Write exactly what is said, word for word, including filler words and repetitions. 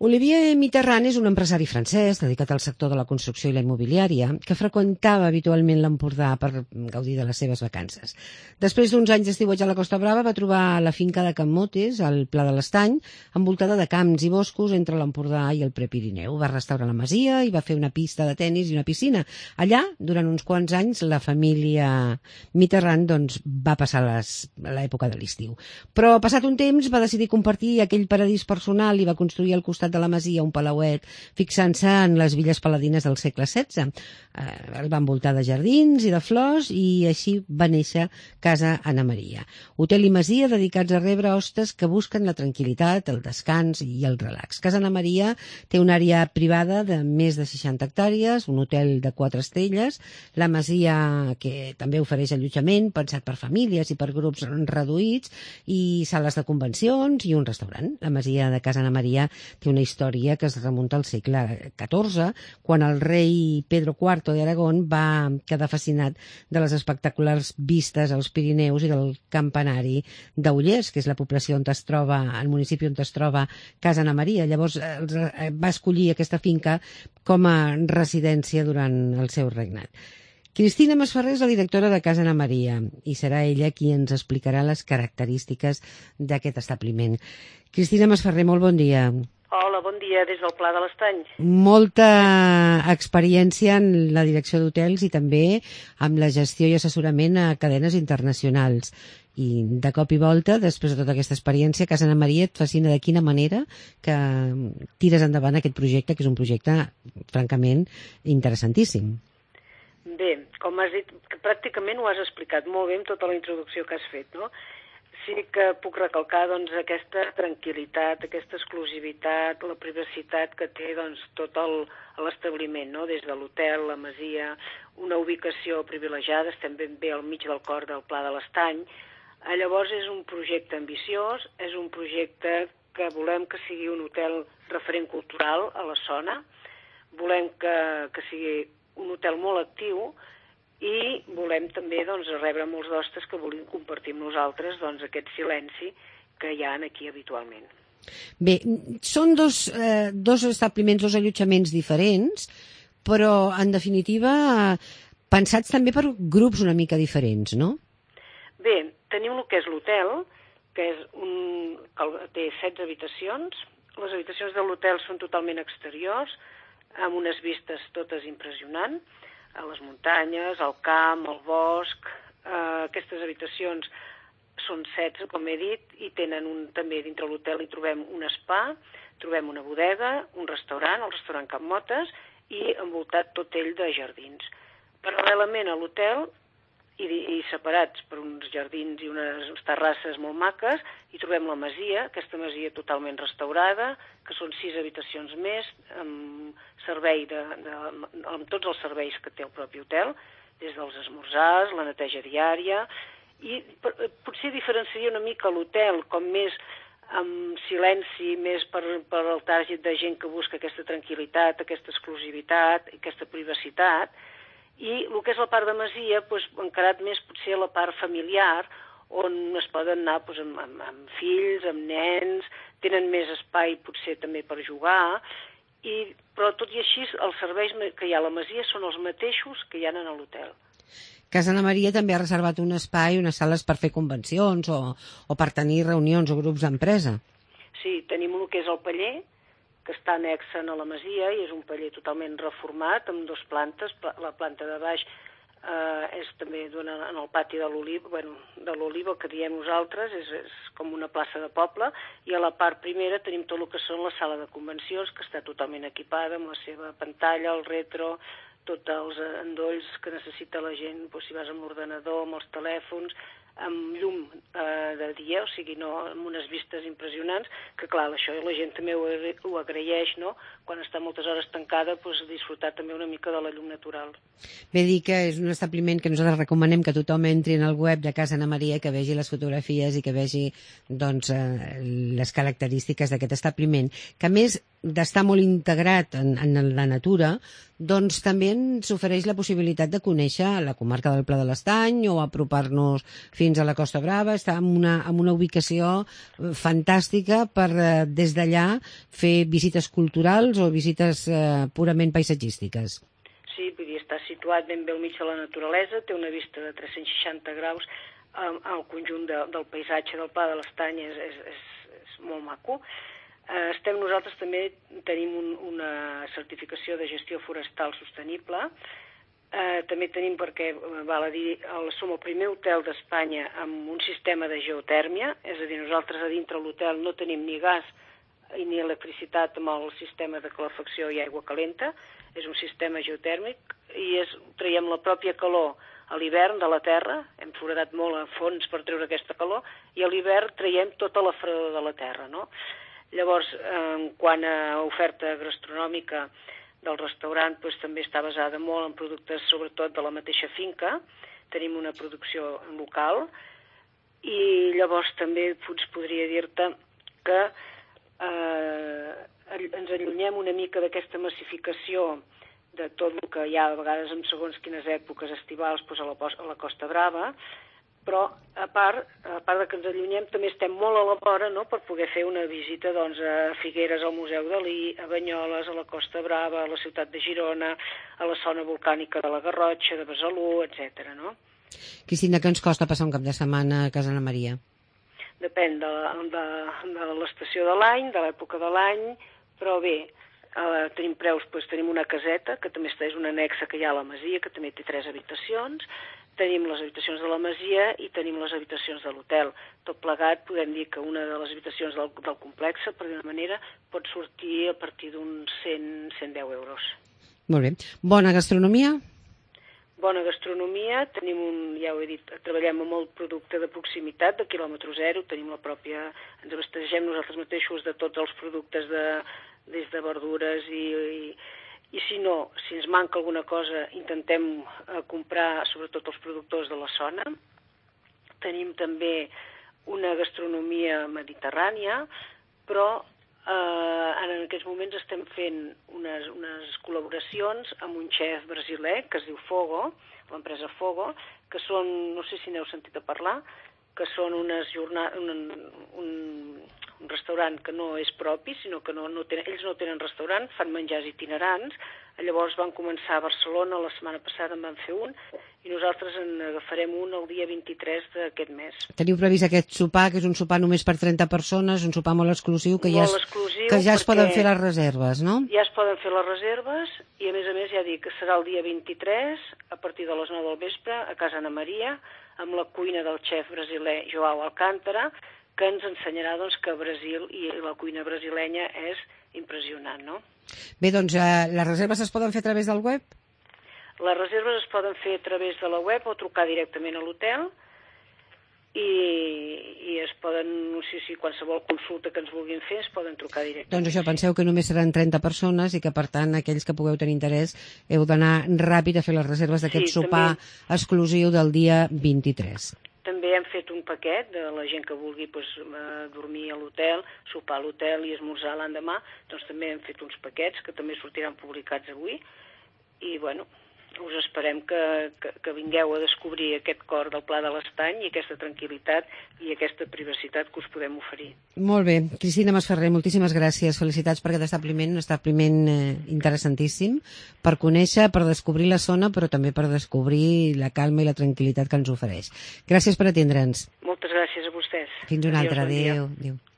Olivier Mitterrand és un empresari francès dedicat al sector de la construcció i la immobiliària que freqüentava habitualment l'Empordà per gaudir de les seves vacances. Després d'uns anys d'estiueig a la Costa Brava va trobar la finca de Can Motes, al Pla de l'Estany, envoltada de camps i boscos entre l'Empordà i el Prepirineu. Va restaurar la masia i va fer una pista de tennis i una piscina. Allà, durant uns quants anys, la família Mitterrand doncs, va passar l'època de l'estiu. Però, passat un temps, va decidir compartir aquell paradís personal i va construir al costat de la masia un palauet fixant-se en les villes paladines del segle setze. Eh, el va envoltar de jardins i de flors i així va néixer Casa Anna Maria. Hotel i masia dedicats a rebre hostes que busquen la tranquil·litat, el descans i el relax. Casa Anna Maria té una àrea privada de més de seixanta hectàrees, un hotel de quatre estrelles, la masia que també ofereix allotjament pensat per famílies i per grups reduïts i sales de convencions i un restaurant. La masia de Casa Anna Maria té una història que es remunta al segle catorze, quan el rei Pedro cuarto de Aragón va quedar fascinat de les espectaculars vistes als Pirineus i del campanari d'Ullers, que és la població on es troba, el municipi on es troba Casa Anna Maria. Llavors va escollir aquesta finca com a residència durant el seu regnat. Cristina Masferrer és la directora de Casa Anna Maria i serà ella qui ens explicarà les característiques d'aquest establiment. Cristina Masferrer, molt bon dia. Hola, bon dia, des del Pla de l'Estany. Molta experiència en la direcció d'hotels i també amb la gestió i assessorament a cadenes internacionals. I de cop i volta, després de tota aquesta experiència, Casa Anna Maria et fascina de quina manera que tires endavant aquest projecte, que és un projecte francament interessantíssim. Bé, com has dit, pràcticament ho has explicat molt bé amb tota la introducció que has fet, no? Sí que puc recalcar doncs, aquesta tranquil·litat, aquesta exclusivitat, la privacitat que té doncs, tot l'establiment, no? Des de l'hotel, la masia, una ubicació privilegiada, estem ben bé al mig del cor del Pla de l'Estany. Llavors és un projecte ambiciós, és un projecte que volem que sigui un hotel referent cultural a la zona, volem que, que sigui un hotel molt actiu, i volem també doncs, rebre molts d'hostes que vulguin compartir amb nosaltres doncs, aquest silenci que hi ha aquí habitualment. Bé, són dos, eh, dos establiments, dos allotjaments diferents, però en definitiva pensats també per grups una mica diferents, no? Bé, tenim el que és l'hotel, que és un, té setze habitacions. Les habitacions de l'hotel són totalment exteriors, amb unes vistes totes impressionants, a les muntanyes, al camp, al bosc. Eh, aquestes habitacions són setze, com he dit, i tenen un, també dintre l'hotel hi trobem un spa, trobem una bodega, un restaurant, el restaurant Can Motes, i envoltat tot ell de jardins. Paral·lelament a l'hotel, i, i separats per uns jardins i unes terrasses molt maques, hi trobem la masia, aquesta masia totalment restaurada, que són sis habitacions més, amb servei de, de, amb tots els serveis que té el propi hotel, des dels esmorzars, la neteja diària, i potser diferenciaria una mica l'hotel com més amb silenci, més per, per el target de gent que busca aquesta tranquil·litat, aquesta exclusivitat, aquesta privacitat, i el que és la part de masia, doncs, encarat més potser la part familiar, on es poden anar doncs, amb, amb, amb fills, amb nens, tenen més espai potser també per jugar, i, però tot i així els serveis que hi ha a la masia són els mateixos que hi ha a l'hotel. Casa Anna Maria també ha reservat un espai, unes sales per fer convencions o, o per tenir reunions o grups d'empresa. Sí, tenim el que és el paller, que està annexa a la masia i és un paller totalment reformat amb dues plantes. La planta de baix eh, és també en el pati de l'Oliva, bueno, de l'Oliva que diem nosaltres, és, és com una plaça de poble, i a la part primera tenim tot el que són la sala de convencions, que està totalment equipada amb la seva pantalla, el retro, tots els endolls que necessita la gent, doncs, si vas amb l'ordenador, amb els telèfons, amb llum eh, de dia, o sigui, no, amb unes vistes impressionants, que clar, això la gent també ho, ho agraeix, no? Quan està moltes hores tancada, doncs disfrutar també una mica de la llum natural. Bé, dir que és un establiment que nosaltres recomanem que tothom entri en el web de Casa Anna Maria, que vegi les fotografies i que vegi doncs, eh, les característiques d'aquest establiment, que a més d'estar molt integrat en, en la natura, doncs també ens ofereix la possibilitat de conèixer la comarca del Pla de l'Estany o apropar-nos fins a la Costa Brava. Està en una, en una ubicació fantàstica per eh, des d'allà fer visites culturals o visites eh, purament paisatgístiques. Sí, vull dir, està situat ben bé al mig de la naturalesa, té una vista de tres-cents seixanta graus, eh, el conjunt de, del paisatge del Pla de l'Estany és, és, és, és molt maco. Eh, estem nosaltres també tenim un, una certificació de gestió forestal sostenible. Eh, també tenim, perquè val a dir, el, som el primer hotel d'Espanya amb un sistema de geotèrmia, és a dir, nosaltres a dintre l'hotel no tenim ni gas ni electricitat amb el sistema de calefacció i aigua calenta, és un sistema geotèrmic i és, traiem la pròpia calor a l'hivern de la terra, hem foradat molt a fons per treure aquesta calor, i a l'hivern traiem tota la fredor de la terra, no? Llavors, en quant a oferta gastronòmica del restaurant, doncs, també està basada molt en productes, sobretot de la mateixa finca. Tenim una producció local i llavors també doncs, podria dir-te que eh, ens allunyem una mica d'aquesta massificació de tot el que hi ha a vegades en segons quines èpoques estivals doncs, a, la, a la Costa Brava, però a part, a part de que ens allunyem també estem molt a la vora, no?, per poder fer una visita doncs, a Figueres, al Museu Dalí, a Banyoles, a la Costa Brava, a la ciutat de Girona, a la zona volcànica de la Garrotxa, de Besalú, etcètera, no? Cristina, què ens costa passar un cap de setmana a Casa Ana Maria? Depèn de, de, de l'estació de l'any, de l'època de l'any, però bé, eh, tenim preus, doncs tenim una caseta, que també és una anexa que hi ha a la masia, que també té tres habitacions. Tenim les habitacions de la masia i tenim les habitacions de l'hotel. Tot plegat, podem dir que una de les habitacions del, del complex, per dir una manera, pot sortir a partir d'uns cent a cent deu euros. Molt bé. Bona gastronomia? Bona gastronomia. Tenim un, ja ho he dit, treballem amb molt producte de proximitat, de quilòmetre zero. Tenim la pròpia... Ens abastegem nosaltres mateixos de tots els productes de, des de verdures i... i I si no, si ens manca alguna cosa, intentem eh, comprar sobretot els productors de la zona. Tenim també una gastronomia mediterrània, però eh, en aquests moments estem fent unes, unes col·laboracions amb un xef brasilè que es diu Fogo, l'empresa Fogo, que són, no sé si n'heu sentit a parlar, que són unes jornades, un, un, un restaurant que no és propi, sinó que no, no tenen, ells no tenen restaurant, fan menjars itinerants. Llavors van començar a Barcelona, la setmana passada en van fer un, i nosaltres en agafarem un el dia vint-i-tres d'aquest mes. Teniu previst aquest sopar, que és un sopar només per trenta persones, un sopar molt exclusiu, que molt ja, es, exclusiu, que ja es poden fer les reserves, no? Ja es poden fer les reserves, i a més a més ja dic que serà el dia vint-i-tres, a partir de les nou del vespre, a Casa Ana Maria, amb la cuina del xef brasilè Joao Alcántara, que ens ensenyarà doncs, que Brasil i la cuina brasilenya és impressionant, no? Bé, doncs eh, les reserves es poden fer a través del web? Les reserves es poden fer a través de la web o trucar directament a l'hotel i, i es poden, no sé si qualsevol consulta que ens vulguin fer es poden trucar directament. Doncs això, penseu que només seran trenta persones i que, per tant, aquells que pugueu tenir interès heu d'anar ràpid a fer les reserves d'aquest sí, sopar també exclusiu del dia vint-i-tres. També hem fet un paquet de la gent que vulgui pues, dormir a l'hotel, sopar a l'hotel i esmorzar l'endemà. Doncs també hem fet uns paquets que també sortiran publicats avui. I, bueno, us esperem que, que, que vingueu a descobrir aquest cor del Pla de l'Estany i aquesta tranquil·litat i aquesta privacitat que us podem oferir. Molt bé. Cristina Masferrer, moltíssimes gràcies. Felicitats per aquest establiment, un establiment eh, interessantíssim per conèixer, per descobrir la zona, però també per descobrir la calma i la tranquil·litat que ens ofereix. Gràcies per atendre'ns. Moltes gràcies a vostès. Fins una Adiós, altra. bon dia. Adéu. Adéu.